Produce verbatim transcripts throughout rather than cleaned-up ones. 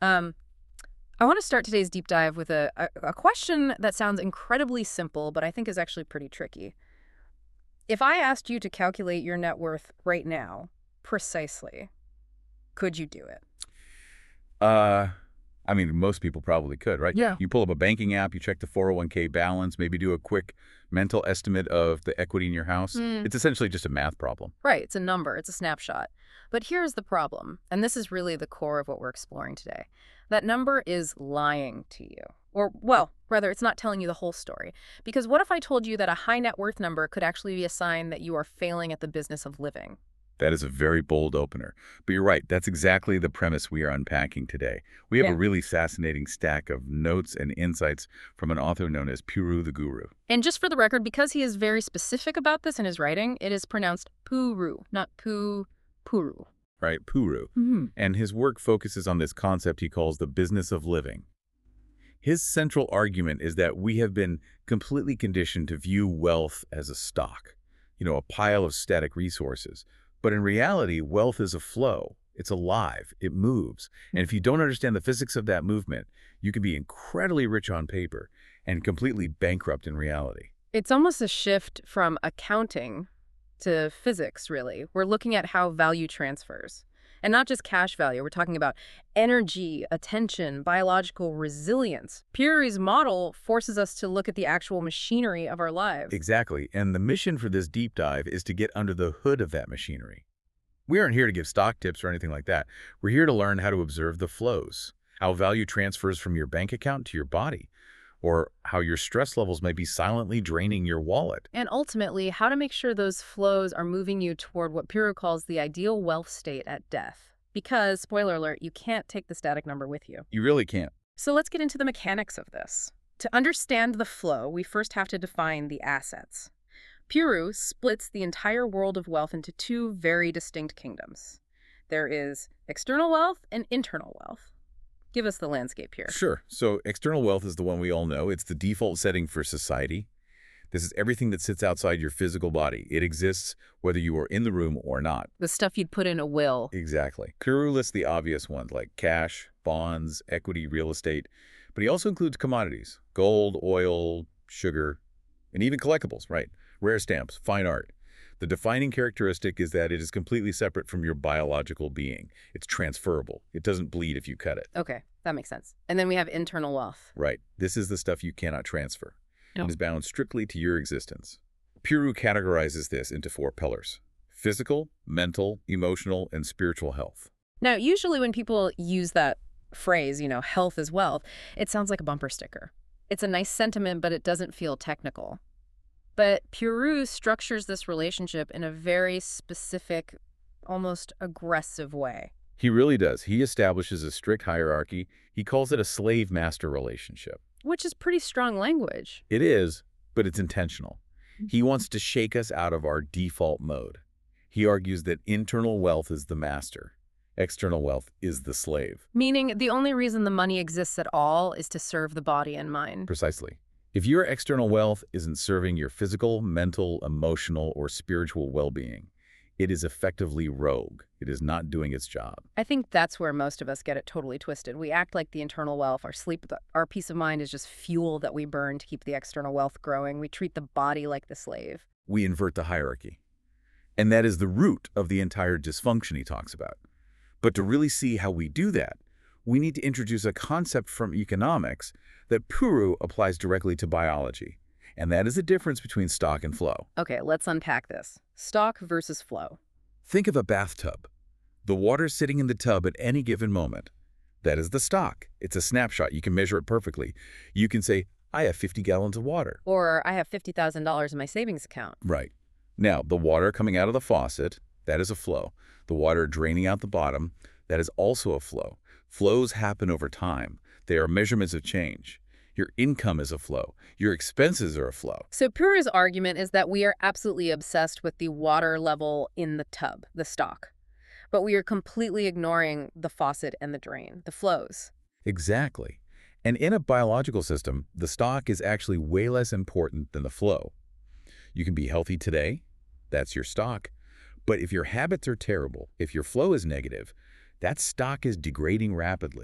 Um, I want to start today's deep dive with a, a, a question that sounds incredibly simple, but I think is actually pretty tricky. If I asked you to calculate your net worth right now, precisely, could you do it? Uh, I mean, most people probably could, right? Yeah. You pull up a banking app, you check the four oh one k balance, maybe do a quick mental estimate of the equity in your house. Mm. It's essentially just a math problem. Right, it's a number, it's a snapshot. But here's the problem, and this is really the core of what we're exploring today. That number is lying to you. Or, well, rather, it's not telling you the whole story. Because what if I told you that a high net worth number could actually be a sign that you are failing at the business of living? That is a very bold opener. But you're right, that's exactly the premise we are unpacking today. We have Yeah. a really fascinating stack of notes and insights from an author known as Puru the Guru. And just for the record, because he is very specific about this in his writing, it is pronounced Puru, not Pu, Puru. Right, Puru. Mm-hmm. And his work focuses on this concept he calls the business of living. His central argument is that we have been completely conditioned to view wealth as a stock, you know, a pile of static resources. But in reality, wealth is a flow. It's alive. It moves. And if you don't understand the physics of that movement, you can be incredibly rich on paper and completely bankrupt in reality. It's almost a shift from accounting to physics, really. We're looking at how value transfers. And not just cash value. We're talking about energy, attention, biological resilience. Puru's model forces us to look at the actual machinery of our lives. Exactly. And the mission for this deep dive is to get under the hood of that machinery. We aren't here to give stock tips or anything like that. We're here to learn how to observe the flows, how value transfers from your bank account to your body, or how your stress levels may be silently draining your wallet. And ultimately, how to make sure those flows are moving you toward what Puru calls the ideal wealth state at death. Because, spoiler alert, you can't take the static number with you. You really can't. So let's get into the mechanics of this. To understand the flow, we first have to define the assets. Puru splits the entire world of wealth into two very distinct kingdoms. There is external wealth and internal wealth. Give us the landscape here. Sure. So external wealth is the one we all know. It's the default setting for society. This is everything that sits outside your physical body. It exists whether you are in the room or not. The stuff you'd put in a will. Exactly. Kuru lists the obvious ones like cash, bonds, equity, real estate, but he also includes commodities, gold, oil, sugar, and even collectibles, right? Rare stamps, fine art. The defining characteristic is that it is completely separate from your biological being. It's transferable. It doesn't bleed if you cut it. Okay, that makes sense. And then we have internal wealth. Right. This is the stuff you cannot transfer. No. It is bound strictly to your existence. Puru categorizes this into four pillars: physical, mental, emotional, and spiritual health. Now, usually when people use that phrase, you know, health is wealth, it sounds like a bumper sticker. It's a nice sentiment, but it doesn't feel technical. But Puru structures this relationship in a very specific, almost aggressive way. He really does. He establishes a strict hierarchy. He calls it a slave-master relationship. Which is pretty strong language. It is, but it's intentional. He wants to shake us out of our default mode. He argues that internal wealth is the master. External wealth is the slave. Meaning the only reason the money exists at all is to serve the body and mind. Precisely. If your external wealth isn't serving your physical, mental, emotional, or spiritual well-being, it is effectively rogue. It is not doing its job. I think that's where most of us get it totally twisted. We act like the internal wealth, our sleep, our peace of mind is just fuel that we burn to keep the external wealth growing. We treat the body like the slave. We invert the hierarchy. And that is the root of the entire dysfunction he talks about. But to really see how we do that, we need to introduce a concept from economics that Puru applies directly to biology. And that is the difference between stock and flow. Okay, let's unpack this. Stock versus flow. Think of a bathtub. The water sitting in the tub at any given moment. That is the stock. It's a snapshot. You can measure it perfectly. You can say, I have fifty gallons of water. Or I have fifty thousand dollars in my savings account. Right. Now, the water coming out of the faucet, that is a flow. The water draining out the bottom, that is also a flow. Flows happen over time. They are measurements of change. Your income is a flow. Your expenses are a flow. So Puru's argument is that we are absolutely obsessed with the water level in the tub, the stock. But we are completely ignoring the faucet and the drain, the flows. Exactly. And in a biological system, the stock is actually way less important than the flow. You can be healthy today. That's your stock. But if your habits are terrible, if your flow is negative, that stock is degrading rapidly.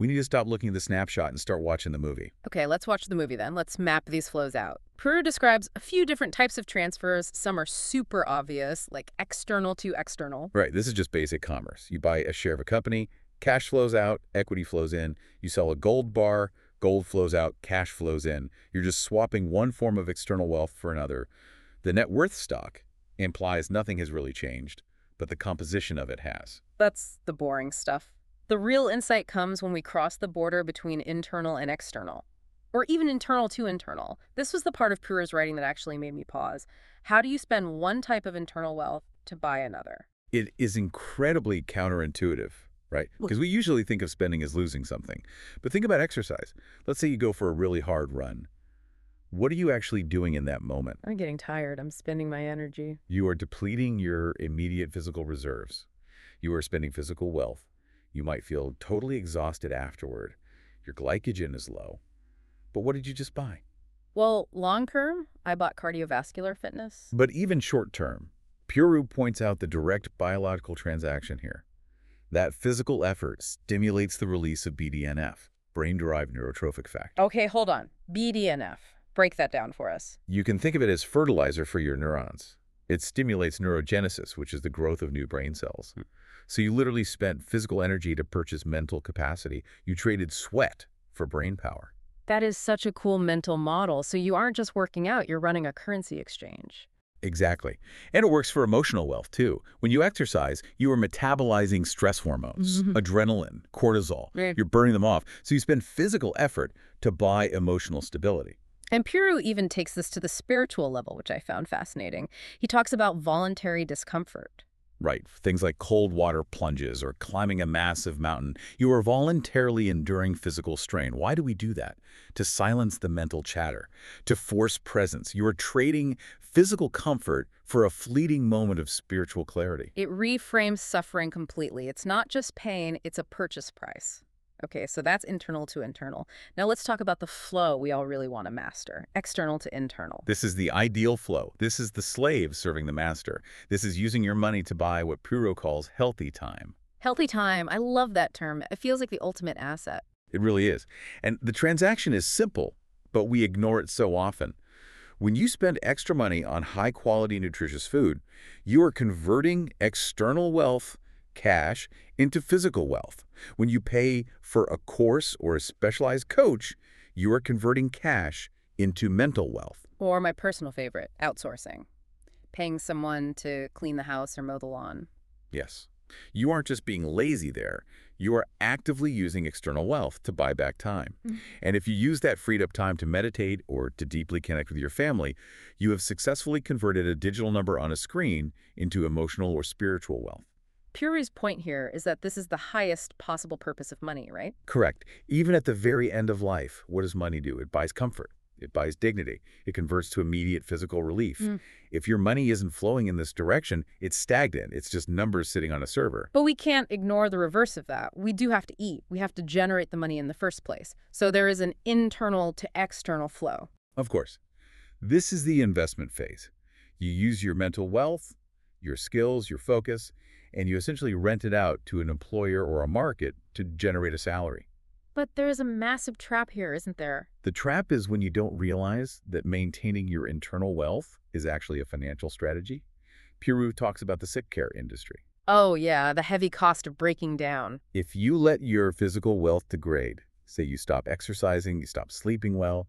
We need to stop looking at the snapshot and start watching the movie. Okay, let's watch the movie then. Let's map these flows out. Puru describes a few different types of transfers. Some are super obvious, like external to external. Right, this is just basic commerce. You buy a share of a company, cash flows out, equity flows in. You sell a gold bar, gold flows out, cash flows in. You're just swapping one form of external wealth for another. The net worth stock implies nothing has really changed, but the composition of it has. That's the boring stuff. The real insight comes when we cross the border between internal and external, or even internal to internal. This was the part of Puru's writing that actually made me pause. How do you spend one type of internal wealth to buy another? It is incredibly counterintuitive, right? Because we usually think of spending as losing something. But think about exercise. Let's say you go for a really hard run. What are you actually doing in that moment? I'm getting tired. I'm spending my energy. You are depleting your immediate physical reserves. You are spending physical wealth. You might feel totally exhausted afterward. Your glycogen is low. But what did you just buy? Well, long term, I bought cardiovascular fitness. But even short term, Puru points out the direct biological transaction here. That physical effort stimulates the release of B D N F, brain-derived neurotrophic factor. Okay, hold on. B D N F. Break that down for us. You can think of it as fertilizer for your neurons. It stimulates neurogenesis, which is the growth of new brain cells. Hmm. So you literally spent physical energy to purchase mental capacity. You traded sweat for brain power. That is such a cool mental model. So you aren't just working out, you're running a currency exchange. Exactly. And it works for emotional wealth, too. When you exercise, you are metabolizing stress hormones, mm-hmm. adrenaline, cortisol. Right. You're burning them off. So you spend physical effort to buy emotional stability. And Puru even takes this to the spiritual level, which I found fascinating. He talks about voluntary discomfort. Right. Things like cold water plunges or climbing a massive mountain. You are voluntarily enduring physical strain. Why do we do that? To silence the mental chatter, to force presence. You are trading physical comfort for a fleeting moment of spiritual clarity. It reframes suffering completely. It's not just pain, it's a purchase price. Okay, so that's internal to internal. Now let's talk about the flow we all really want to master, external to internal. This is the ideal flow. This is the slave serving the master. This is using your money to buy what Puru calls healthy time. Healthy time. I love that term. It feels like the ultimate asset. It really is. And the transaction is simple, but we ignore it so often. When you spend extra money on high-quality, nutritious food, you are converting external wealth, cash, into physical wealth. When you pay for a course or a specialized coach, you are converting cash into mental wealth. Or my personal favorite, outsourcing. Paying someone to clean the house or mow the lawn. Yes. You aren't just being lazy there. You are actively using external wealth to buy back time. Mm-hmm. And if you use that freed up time to meditate or to deeply connect with your family, you have successfully converted a digital number on a screen into emotional or spiritual wealth. Puru's point here is that this is the highest possible purpose of money, right? Correct. Even at the very end of life, what does money do? It buys comfort. It buys dignity. It converts to immediate physical relief. Mm. If your money isn't flowing in this direction, it's stagnant. It's just numbers sitting on a server. But we can't ignore the reverse of that. We do have to eat. We have to generate the money in the first place. So there is an internal to external flow. Of course. This is the investment phase. You use your mental wealth, your skills, your focus, and you essentially rent it out to an employer or a market to generate a salary. But there is a massive trap here, isn't there? The trap is when you don't realize that maintaining your internal wealth is actually a financial strategy. Puru talks about the sick care industry. Oh, yeah, the heavy cost of breaking down. If you let your physical wealth degrade, say you stop exercising, you stop sleeping well,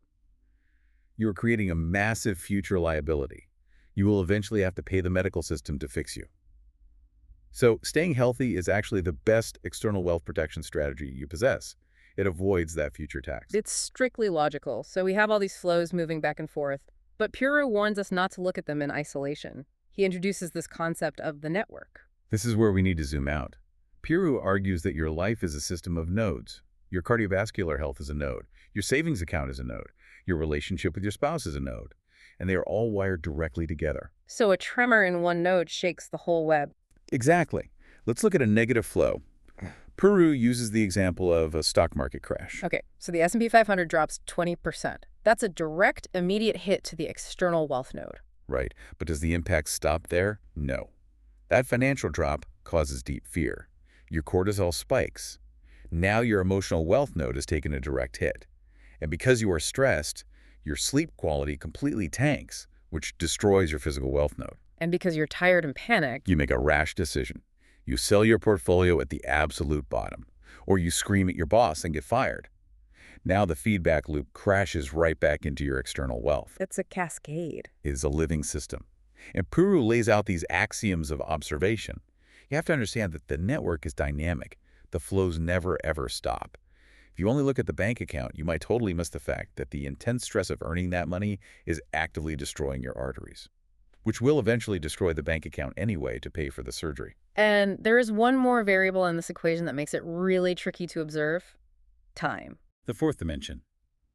you are creating a massive future liability. You will eventually have to pay the medical system to fix you. So staying healthy is actually the best external wealth protection strategy you possess. It avoids that future tax. It's strictly logical. So we have all these flows moving back and forth. But Puru warns us not to look at them in isolation. He introduces this concept of the network. This is where we need to zoom out. Puru argues that your life is a system of nodes. Your cardiovascular health is a node. Your savings account is a node. Your relationship with your spouse is a node. And they are all wired directly together. So a tremor in one node shakes the whole web. Exactly. Let's look at a negative flow. Puru uses the example of a stock market crash. Okay, so the S and P five hundred drops twenty percent. That's a direct, immediate hit to the external wealth node. Right, but does the impact stop there? No. That financial drop causes deep fear. Your cortisol spikes. Now your emotional wealth node has taken a direct hit. And because you are stressed, your sleep quality completely tanks, which destroys your physical wealth node. And because you're tired and panicked, You make a rash decision. You sell your portfolio at the absolute bottom, or you scream at your boss and get fired. Now the feedback loop crashes right back into your external wealth. it's a cascade. It is a living system. And Puru lays out these axioms of observation. You have to understand that the network is dynamic. The flows never, ever stop. If you only look at the bank account, you might totally miss the fact that the intense stress of earning that money is actively destroying your arteries, which will eventually destroy the bank account anyway to pay for the surgery. And there is one more variable in this equation that makes it really tricky to observe: time. The fourth dimension.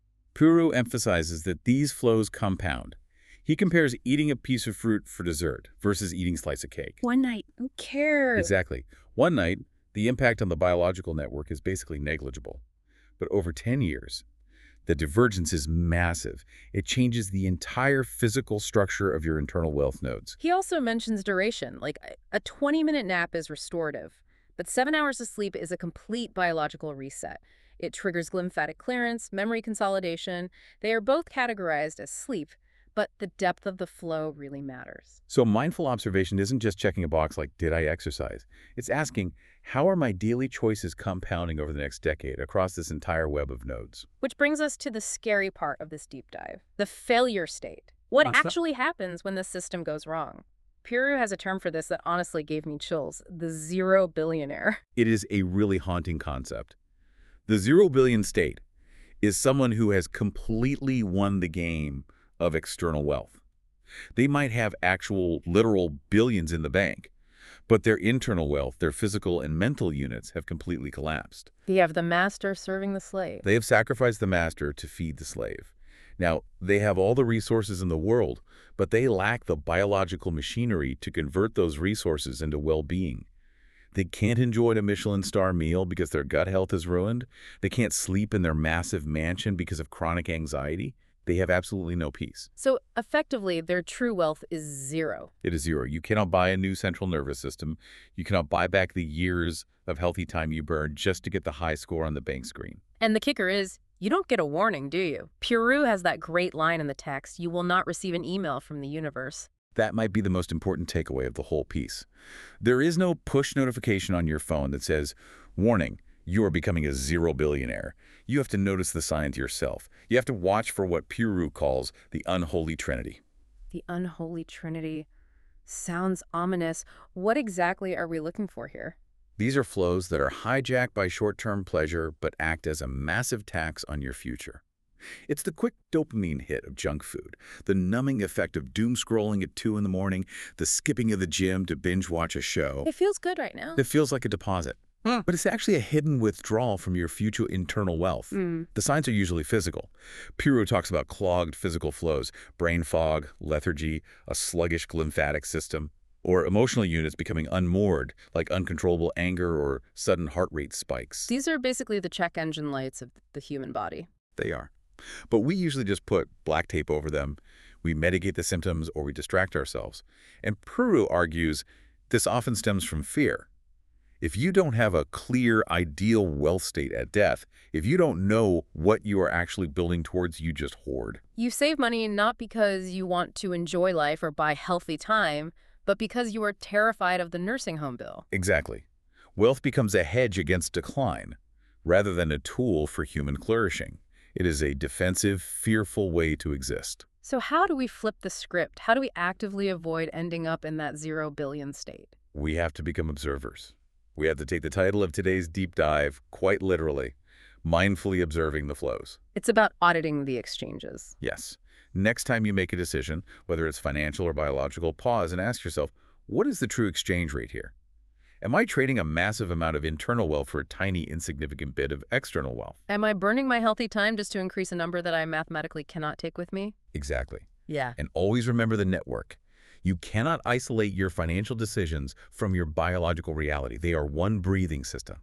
Puru emphasizes that these flows compound. He compares eating a piece of fruit for dessert versus eating a slice of cake. One night, who cares? Exactly. One night, the impact on the biological network is basically negligible. But over ten years, the divergence is massive. It changes the entire physical structure of your internal wealth nodes. He also mentions duration, like a twenty-minute nap is restorative, but seven hours of sleep is a complete biological reset. It triggers lymphatic clearance, memory consolidation. They are both categorized as sleep, but the depth of the flow really matters. So mindful observation isn't just checking a box like, did I exercise? It's asking, how are my daily choices compounding over the next decade across this entire web of nodes? Which brings us to the scary part of this deep dive, the failure state. What What's that? actually happens when the system goes wrong? Puru has a term for this that honestly gave me chills: the zero billionaire. It is a really haunting concept. The zero billion state is someone who has completely won the game of external wealth. They might have actual literal billions in the bank, but their internal wealth, their physical and mental units have completely collapsed. You have the master serving the slave. They have sacrificed the master to feed the slave. Now, they have all the resources in the world, but they lack the biological machinery to convert those resources into well-being. They can't enjoy a Michelin star meal because their gut health is ruined. They can't sleep in their massive mansion because of chronic anxiety. They have absolutely no peace. So effectively, their true wealth is zero. It is zero. You cannot buy a new central nervous system. You cannot buy back the years of healthy time you burned just to get the high score on the bank screen. And the kicker is, you don't get a warning, do you? Puru has that great line in the text: you will not receive an email from the universe. That might be the most important takeaway of the whole piece. There is no push notification on your phone that says, warning, you are becoming a zero billionaire. You have to notice the signs yourself. You have to watch for what Puru calls the unholy trinity. The unholy trinity sounds ominous. What exactly are we looking for here? These are flows that are hijacked by short-term pleasure but act as a massive tax on your future. It's the quick dopamine hit of junk food, the numbing effect of doom scrolling at two in the morning, the skipping of the gym to binge watch a show. It feels good right now. It feels like a deposit. Mm. But it's actually a hidden withdrawal from your future internal wealth. Mm. The signs are usually physical. Puru talks about clogged physical flows, brain fog, lethargy, a sluggish lymphatic system, or emotional units becoming unmoored, like uncontrollable anger or sudden heart rate spikes. These are basically the check engine lights of the human body. They are. But we usually just put black tape over them. We mitigate the symptoms or we distract ourselves. And Puru argues this often stems from fear. If you don't have a clear, ideal wealth state at death, if you don't know what you are actually building towards, you just hoard. You save money not because you want to enjoy life or buy healthy time, but because you are terrified of the nursing home bill. Exactly. Wealth becomes a hedge against decline, rather than a tool for human flourishing. It is a defensive, fearful way to exist. So how do we flip the script? How do we actively avoid ending up in that zero billion state? We have to become observers. We have to take the title of today's deep dive quite literally, mindfully observing the flows. It's about auditing the exchanges. Yes. Next time you make a decision, whether it's financial or biological, pause and ask yourself, what is the true exchange rate here? Am I trading a massive amount of internal wealth for a tiny, insignificant bit of external wealth? Am I burning my healthy time just to increase a number that I mathematically cannot take with me? Exactly. Yeah. And always remember the network. You cannot isolate your financial decisions from your biological reality. They are one breathing system.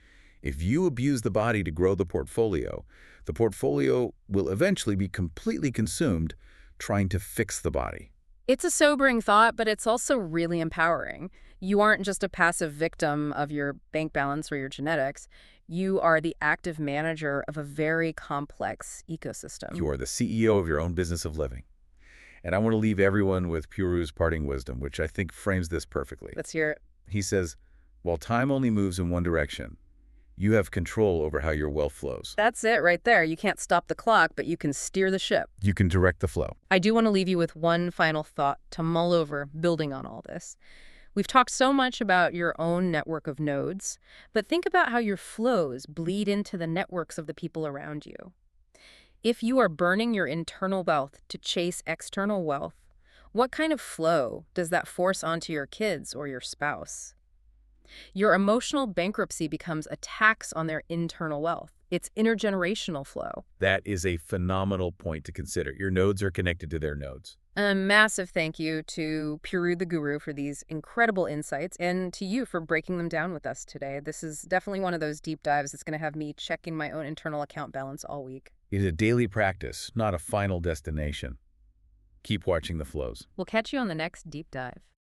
If you abuse the body to grow the portfolio, the portfolio will eventually be completely consumed trying to fix the body. It's a sobering thought, but it's also really empowering. You aren't just a passive victim of your bank balance or your genetics. You are the active manager of a very complex ecosystem. You are the C E O of your own business of living. And I want to leave everyone with Puru's parting wisdom, which I think frames this perfectly. Let's hear it. He says, while time only moves in one direction, you have control over how your wealth flows. That's it right there. You can't stop the clock, but you can steer the ship. You can direct the flow. I do want to leave you with one final thought to mull over, building on all this. We've talked so much about your own network of nodes, but think about how your flows bleed into the networks of the people around you. If you are burning your internal wealth to chase external wealth, what kind of flow does that force onto your kids or your spouse? Your emotional bankruptcy becomes a tax on their internal wealth. It's intergenerational flow. That is a phenomenal point to consider. Your nodes are connected to their nodes. A massive thank you to Puru the Guru for these incredible insights, and to you for breaking them down with us today. This is definitely one of those deep dives that's going to have me checking my own internal account balance all week. It is a daily practice, not a final destination. Keep watching the flows. We'll catch you on the next deep dive.